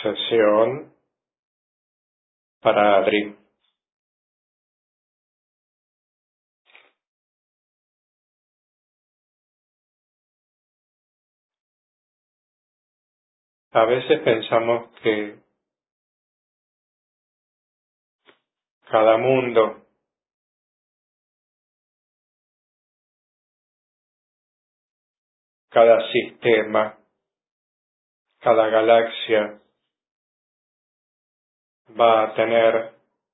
Sesión para Adri. A veces pensamos que cada mundo, cada sistema, cada galaxia va a tener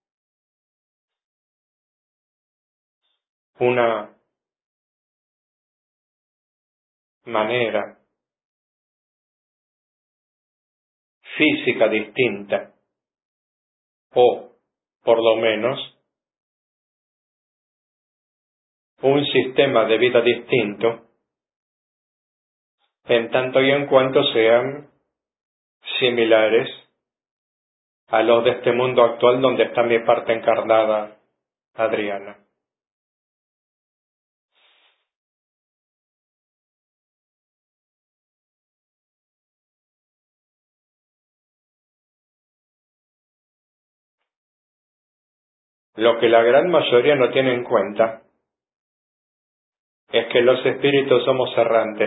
una manera física distinta, o, por lo menos, un sistema de vida distinto, en tanto y en cuanto sean similares a los de este mundo actual donde está mi parte encarnada, Adriana. Lo que la gran mayoría no tiene en cuenta es que los espíritus somos errantes.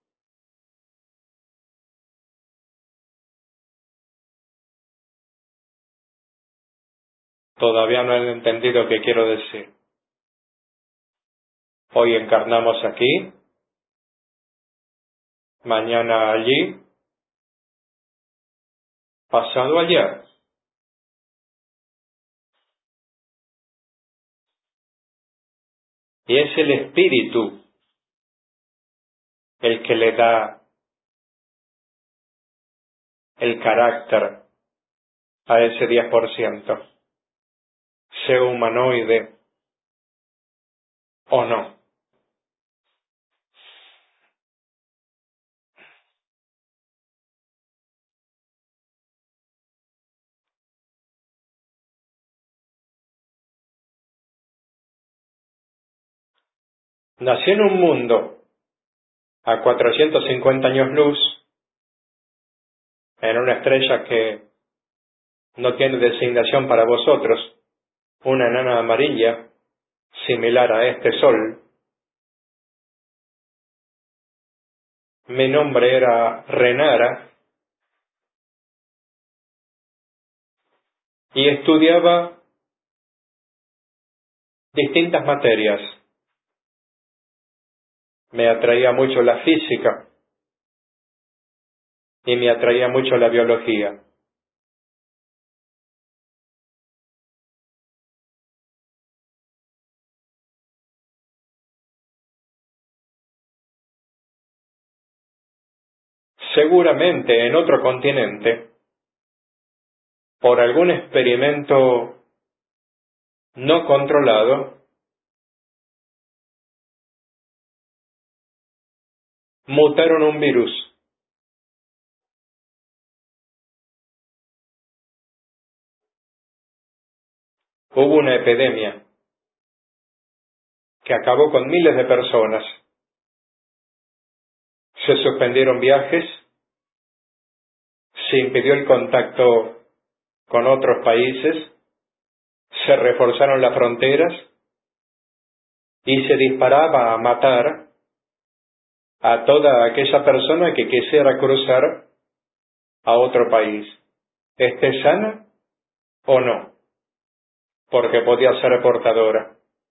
Todavía no han entendido qué quiero decir. Hoy encarnamos aquí, mañana allí, pasado allá. Y es el espíritu el que le da el carácter a ese 10%, sea humanoide o no. Nació en un mundo a 450 años luz, en una estrella que no tiene designación para vosotros, una enana amarilla, similar a este sol. Mi nombre era Renara y estudiaba distintas materias. Me atraía mucho la física y me atraía mucho la biología. Seguramente en otro continente, por algún experimento no controlado, mutaron un virus. Hubo una epidemia que acabó con miles de personas. Se suspendieron viajes, se impidió el contacto con otros países, se reforzaron las fronteras y se disparaba a matar a toda aquella persona que quisiera cruzar a otro país, esté sana o no, porque podía ser portadora.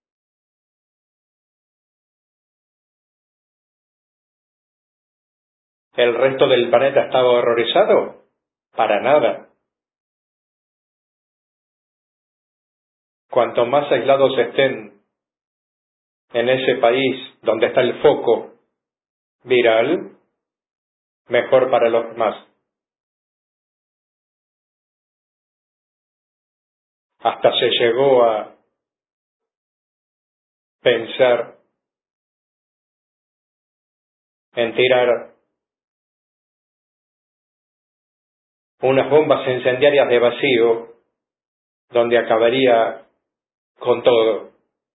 ¿El resto del planeta estaba horrorizado? Para nada. Cuanto más aislados estén en ese país donde está el foco viral, mejor para los demás. Hasta se llegó a pensar en tirar unas bombas incendiarias de vacío donde acabaría con todo.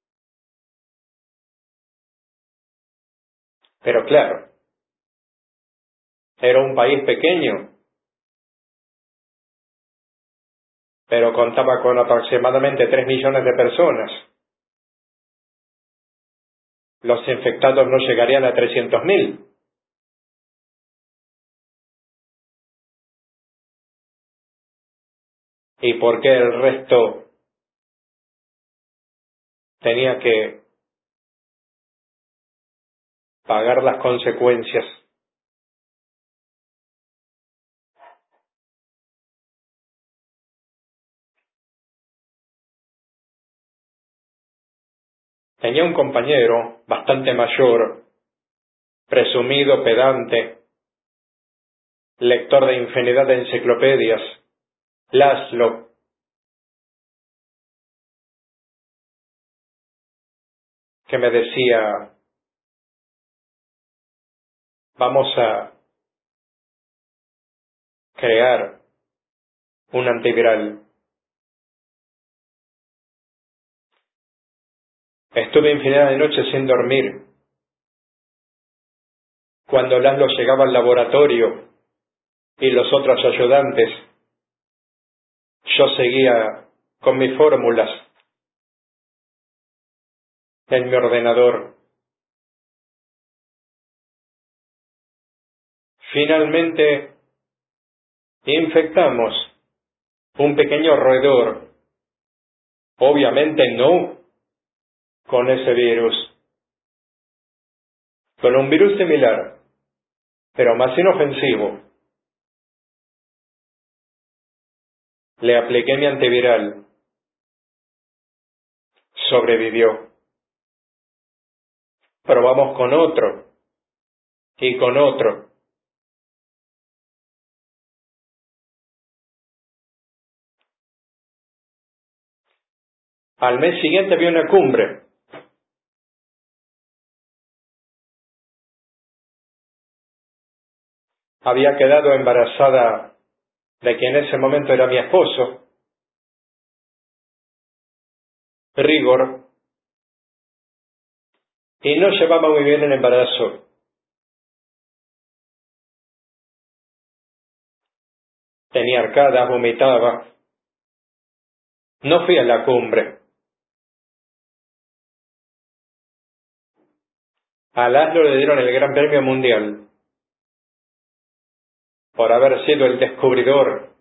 Pero claro, era un país pequeño pero contaba con aproximadamente 3 millones de personas. Los infectados no llegarían a 300.000. ¿Y por qué el resto tenía que pagar las consecuencias? Tenía un compañero bastante mayor, presumido, pedante, lector de infinidad de enciclopedias, Laszlo, que me decía, vamos a crear un antiviral. Estuve infinidad de noches sin dormir. Cuando Laszlo llegaba al laboratorio y los otros ayudantes, yo seguía con mis fórmulas en mi ordenador. Finalmente, infectamos un pequeño roedor, obviamente no con ese virus, con un virus similar, pero más inofensivo. Le apliqué mi antiviral. Sobrevivió. Probamos con otro y con otro. Al mes siguiente vi una cumbre. Había quedado embarazada de quien en ese momento era mi esposo, Rigor, y no llevaba muy bien el embarazo. Tenía arcadas, vomitaba. No fui a la cumbre. A Laszlo le dieron el Gran Premio Mundial por haber sido el descubridor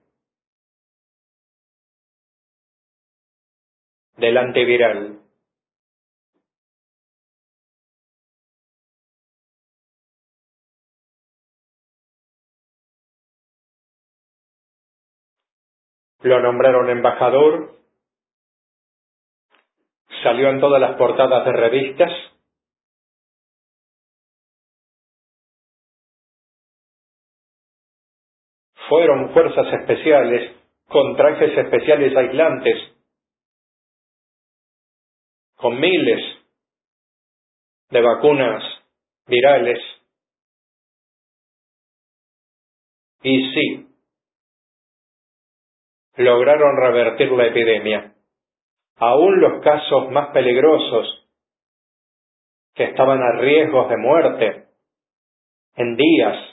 del antiviral. Lo nombraron embajador, salió en todas las portadas de revistas. Fueron fuerzas especiales con trajes especiales aislantes, con miles de vacunas virales. Y sí, lograron revertir la epidemia. Aún los casos más peligrosos, que estaban a riesgos de muerte, en días,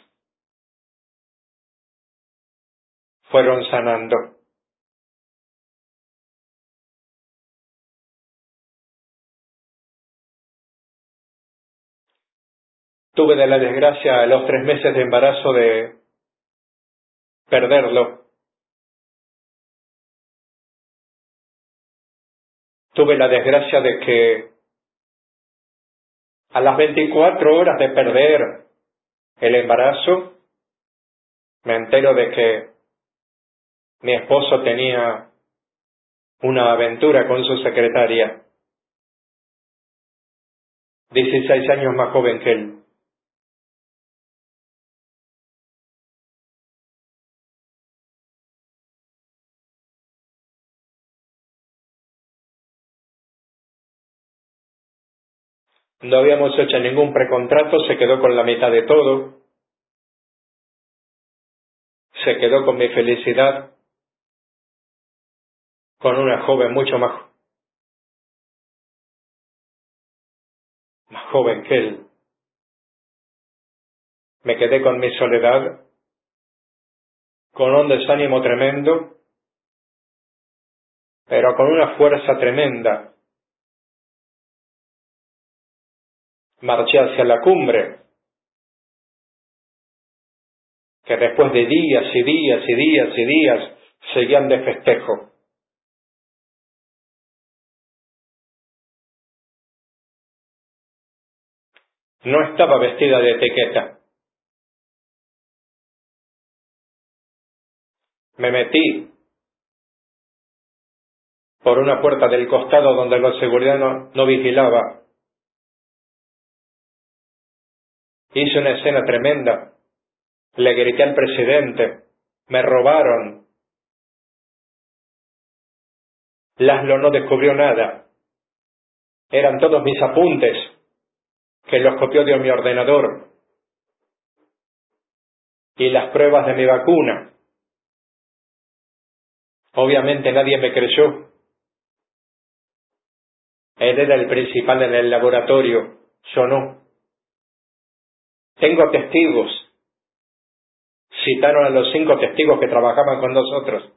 fueron sanando. Tuve de la desgracia a los 3 meses de embarazo de perderlo. Tuve la desgracia de que a las 24 horas de perder el embarazo, me entero de que mi esposo tenía una aventura con su secretaria, 16 años más joven que él. No habíamos hecho ningún precontrato, se quedó con la mitad de todo, se quedó con mi felicidad, con una joven mucho más joven que él. Me quedé con mi soledad, con un desánimo tremendo, pero con una fuerza tremenda. Marché hacia la cumbre, que después de días y días y días y días seguían de festejo. No estaba vestida de etiqueta. Me metí por una puerta del costado donde la seguridad no vigilaba. Hice una escena tremenda. Le grité al presidente. Me robaron. Laszlo no descubrió nada. Eran todos mis apuntes, que los copió de mi ordenador. Y las pruebas de mi vacuna. Obviamente nadie me creyó. Él era el principal en el laboratorio, yo no. Tengo testigos. Citaron a los 5 testigos que trabajaban con nosotros.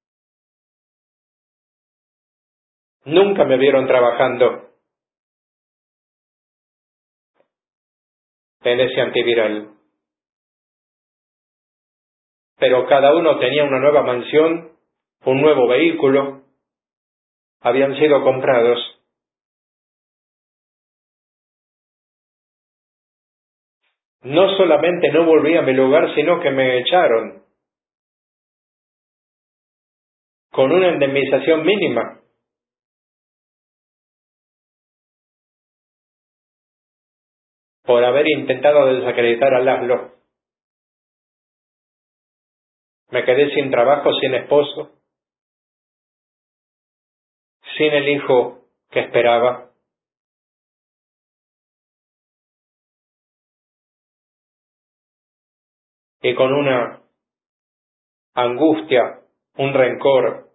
Nunca me vieron trabajando en ese antiviral. Pero cada uno tenía una nueva mansión, un nuevo vehículo. Habían sido comprados. No solamente no volví a mi lugar, sino que me echaron con una indemnización mínima. Por haber intentado desacreditar a Laszlo. Me quedé sin trabajo, sin esposo, sin el hijo que esperaba. Y con una angustia, un rencor.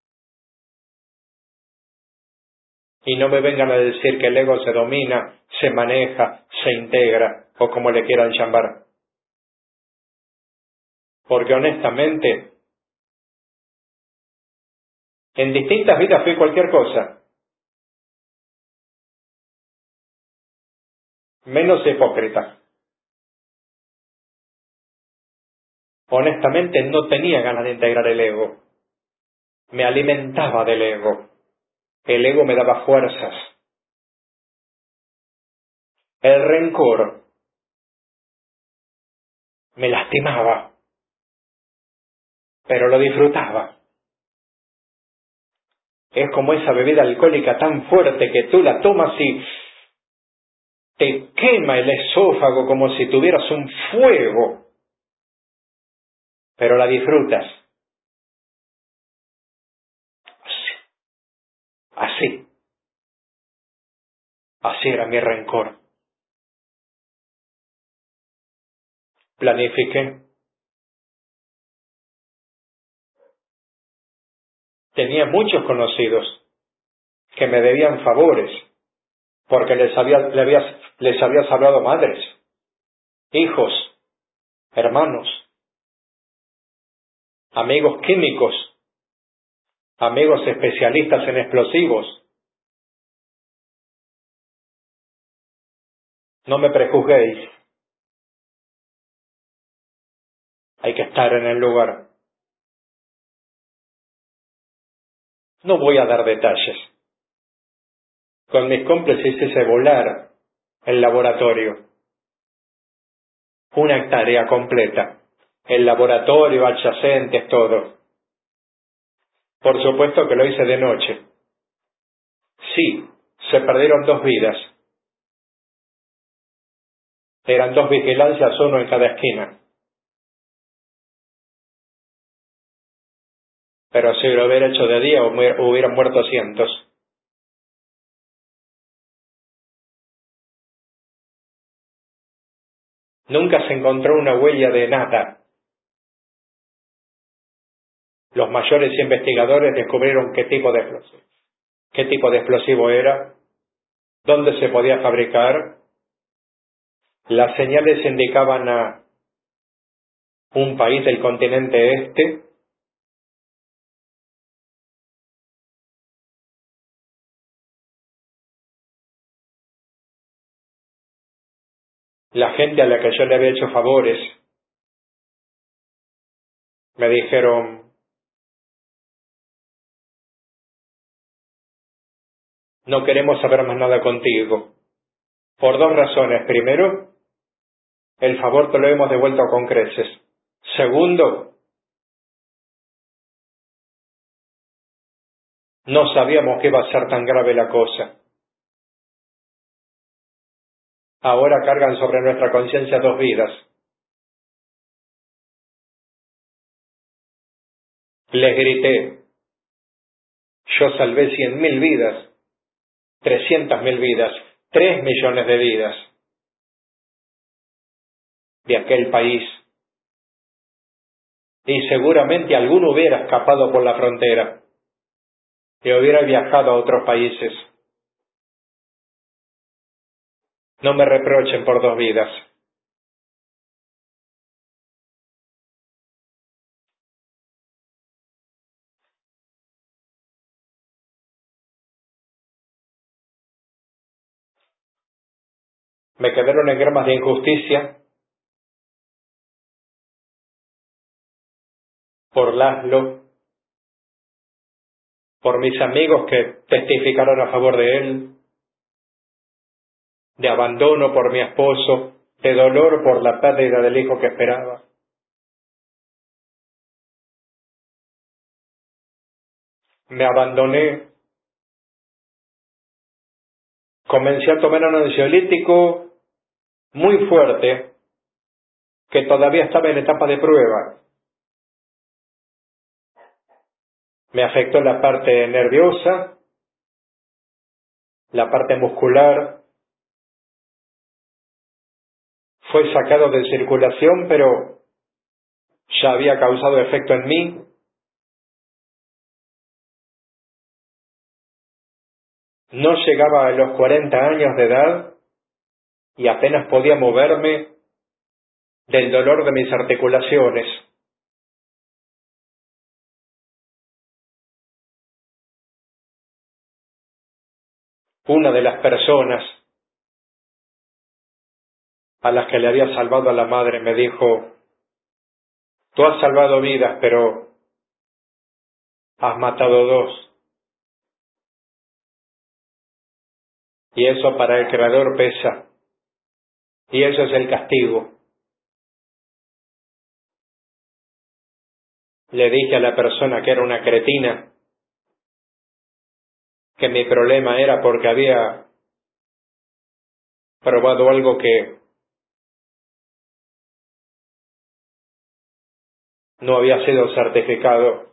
Y no me vengan a decir que el ego se domina, se maneja, se integra, o como le quieran llamar. Porque honestamente, en distintas vidas fui cualquier cosa, menos hipócrita. Honestamente no tenía ganas de integrar el ego. Me alimentaba del ego. El ego me daba fuerzas. El rencor me lastimaba, pero lo disfrutaba. Es como esa bebida alcohólica tan fuerte que tú la tomas y te quema el esófago como si tuvieras un fuego, pero la disfrutas. Así. Así era mi rencor. Planifiqué. Tenía muchos conocidos que me debían favores porque les habías hablado madres, hijos, hermanos, amigos químicos, amigos especialistas en explosivos. No me prejuzguéis. Hay que estar en el lugar. No voy a dar detalles. Con mis cómplices hice volar el laboratorio. Una hectárea completa. El laboratorio, adyacentes, todo. Por supuesto que lo hice de noche. Sí, se perdieron 2 vidas. Eran 2 vigilancias, uno en cada esquina. Pero si lo hubiera hecho de día, hubieran muerto cientos. Nunca se encontró una huella de nada. Los mayores investigadores descubrieron qué tipo de explosivo era, dónde se podía fabricar. Las señales indicaban a un país del continente este, La gente a la que yo le había hecho favores me dijeron: no queremos saber más nada contigo. Por dos razones. Primero, el favor te lo hemos devuelto con creces. Segundo, no sabíamos que iba a ser tan grave la cosa. Ahora cargan sobre nuestra conciencia 2 vidas. Les grité: yo salvé 100.000 vidas, 300.000 vidas, 3 millones de vidas de aquel país. Y seguramente alguno hubiera escapado por la frontera y hubiera viajado a otros países. No me reprochen por 2 vidas. Me quedaron en gramas de injusticia por Laszlo, por mis amigos que testificaron a favor de él, de abandono por mi esposo, de dolor por la pérdida del hijo que esperaba. Me abandoné, comencé a tomar un ansiolítico muy fuerte que todavía estaba en etapa de prueba. Me afectó la parte nerviosa, la parte muscular, fue sacado de circulación, pero ya había causado efecto en mí. No llegaba a los 40 años de edad y apenas podía moverme del dolor de mis articulaciones. Una de las personas a las que le había salvado a la madre me dijo: tú has salvado vidas, pero has matado 2. Y eso para el Creador pesa. Y eso es el castigo. Le dije a la persona que era una cretina que mi problema era porque había probado algo que no había sido certificado.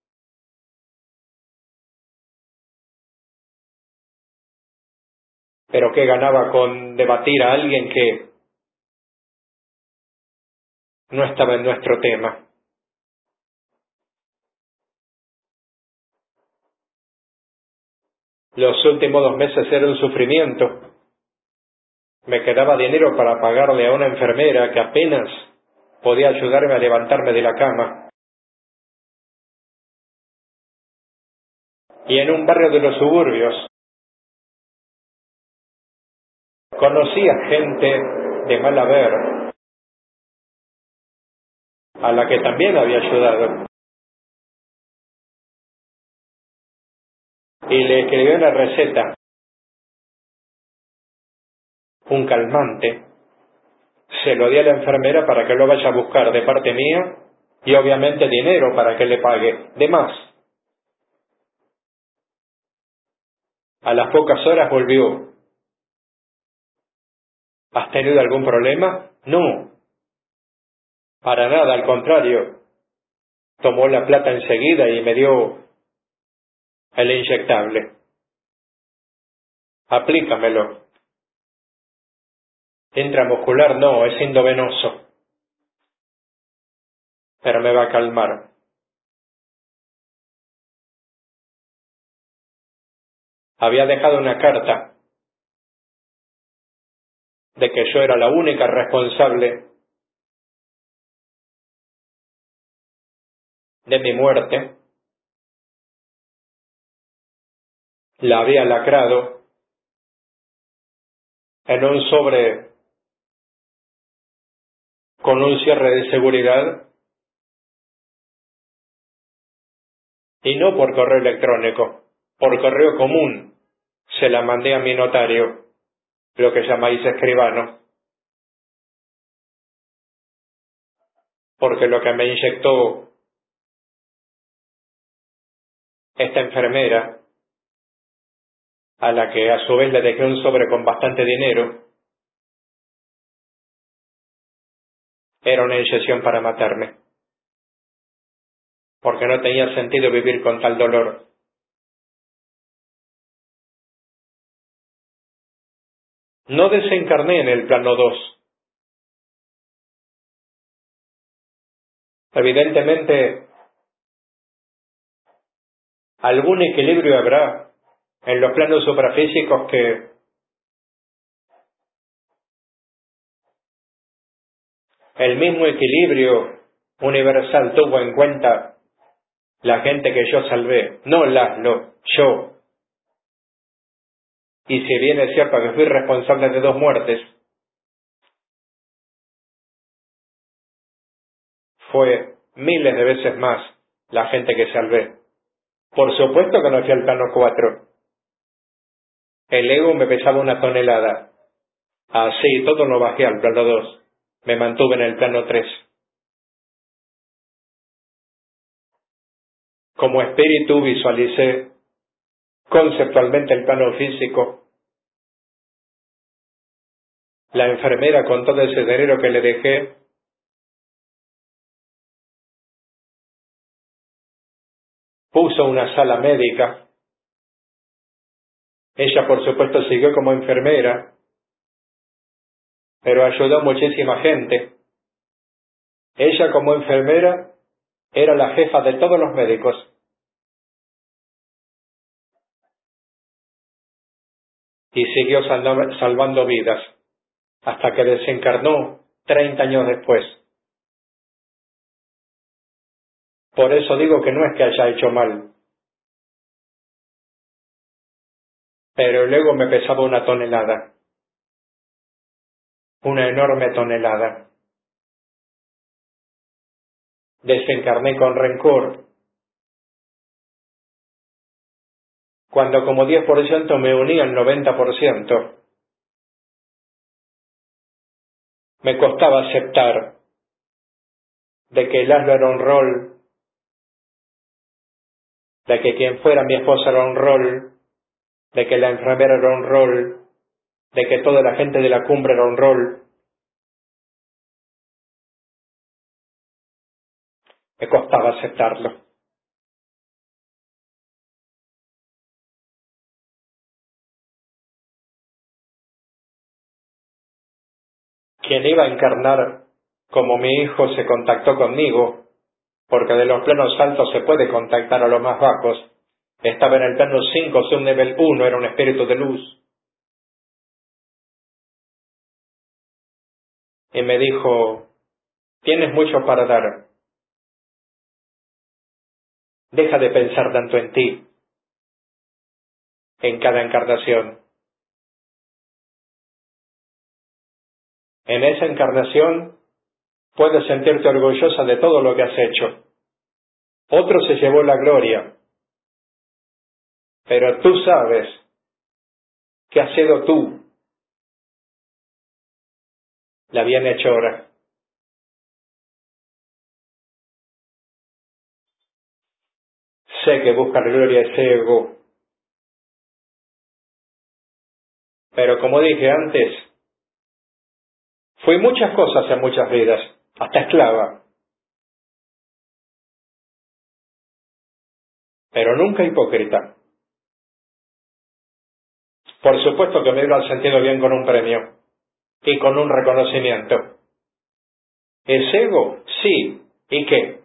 Pero ¿qué ganaba con debatir a alguien que no estaba en nuestro tema? Los últimos 2 meses era un sufrimiento. Me quedaba dinero para pagarle a una enfermera que apenas podía ayudarme a levantarme de la cama. Y en un barrio de los suburbios conocía gente de mal haber a la que también había ayudado. Y le escribí una receta, un calmante. Se lo di a la enfermera para que lo vaya a buscar de parte mía y obviamente dinero para que le pague. De más. A las pocas horas volvió. ¿Has tenido algún problema? No, para nada, al contrario. Tomó la plata enseguida y me dio el inyectable. Aplícamelo. Intramuscular no, es endovenoso. Pero me va a calmar. Había dejado una carta de que yo era la única responsable de mi muerte. La había lacrado en un sobre con un cierre de seguridad y no por correo electrónico, por correo común. Se la mandé a mi notario, lo que llamáis escribano, porque lo que me inyectó esta enfermera, a la que a su vez le dejé un sobre con bastante dinero, era una inyección para matarme, porque no tenía sentido vivir con tal dolor. No desencarné en el plano 2. Evidentemente, algún equilibrio habrá en los planos suprafísicos que el mismo equilibrio universal tuvo en cuenta la gente que yo salvé, no Laszlo, yo. Y si bien es cierto que fui responsable de 2 muertes, fue miles de veces más la gente que salvé. Por supuesto que no fui al plano 4. El ego me pesaba 1 tonelada. Así todo lo bajé al plano 2. Me mantuve en el plano 3. Como espíritu visualicé conceptualmente el plano físico. La enfermera, con todo ese dinero que le dejé, puso una sala médica. Ella, por supuesto, siguió como enfermera, pero ayudó a muchísima gente. Ella, como enfermera, era la jefa de todos los médicos. Y siguió salvando vidas, hasta que desencarnó 30 años después. Por eso digo que no es que haya hecho mal, pero el ego me pesaba 1 tonelada, una enorme tonelada. Desencarné con rencor, cuando como 10% me unía al 90%. Me costaba aceptar de que el asno era un rol, de que quien fuera mi esposa era un rol, de que la enfermera era un rol, de que toda la gente de la cumbre era un rol. Me costaba aceptarlo. Quien iba a encarnar como mi hijo se contactó conmigo, porque de los planos altos se puede contactar a los más bajos. Estaba en el plano 5, subnivel 1, era un espíritu de luz. Y me dijo, tienes mucho para dar. Deja de pensar tanto en ti, en cada encarnación. En esa encarnación puedes sentirte orgullosa de todo lo que has hecho. Otro se llevó la gloria, pero tú sabes que has sido tú la bienhechora. Sé que busca la gloria ese ego, pero como dije antes, fui muchas cosas en muchas vidas, hasta esclava, pero nunca hipócrita. Por supuesto que me hubiera sentido bien con un premio y con un reconocimiento. ¿Es ego? Sí. ¿Y qué?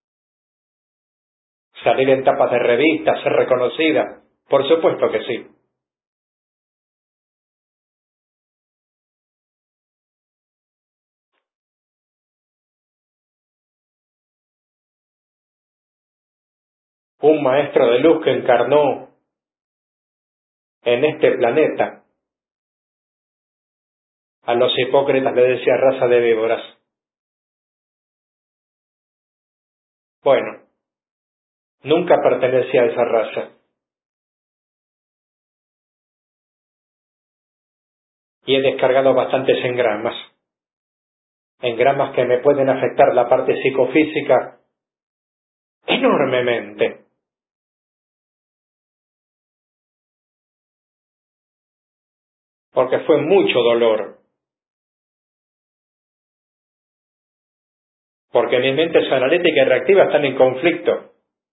¿Salir en tapas de revistas, ser reconocida? Por supuesto que sí. Un maestro de luz que encarnó en este planeta. A los hipócritas le decía raza de víboras. Bueno, nunca pertenecí a esa raza. Y he descargado bastantes engramas que me pueden afectar la parte psicofísica enormemente. Porque fue mucho dolor. Porque mi mente analítica y reactiva están en conflicto.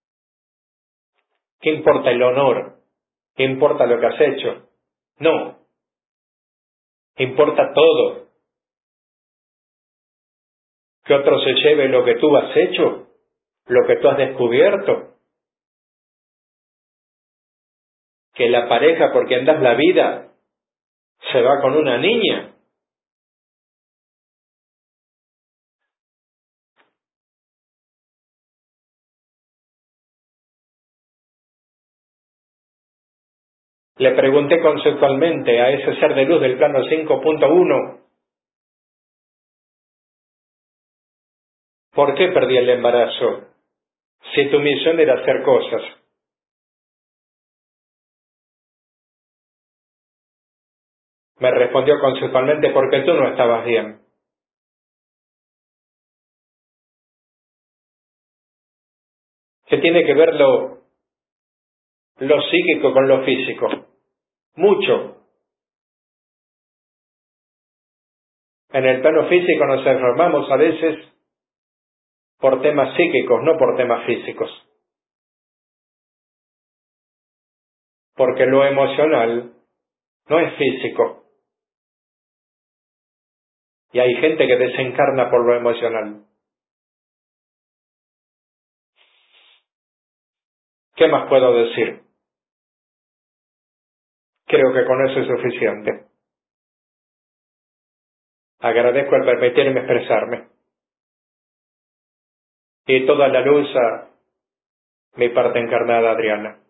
¿Qué importa el honor? ¿Qué importa lo que has hecho? No. Importa todo. Que otro se lleve lo que tú has hecho, lo que tú has descubierto. Que la pareja, porque andas la vida, se va con una niña. Le pregunté conceptualmente a ese ser de luz del plano 5.1, ¿por qué perdí el embarazo? Si tu misión era hacer cosas. Me respondió conceptualmente, porque tú no estabas bien. ¿Qué tiene que ver lo psíquico con lo físico? Mucho. En el plano físico nos enfermamos a veces por temas psíquicos, no por temas físicos. Porque lo emocional no es físico. Y hay gente que desencarna por lo emocional. ¿Qué más puedo decir? Creo que con eso es suficiente. Agradezco el permitirme expresarme. Y toda la luz a mi parte encarnada, Adriana.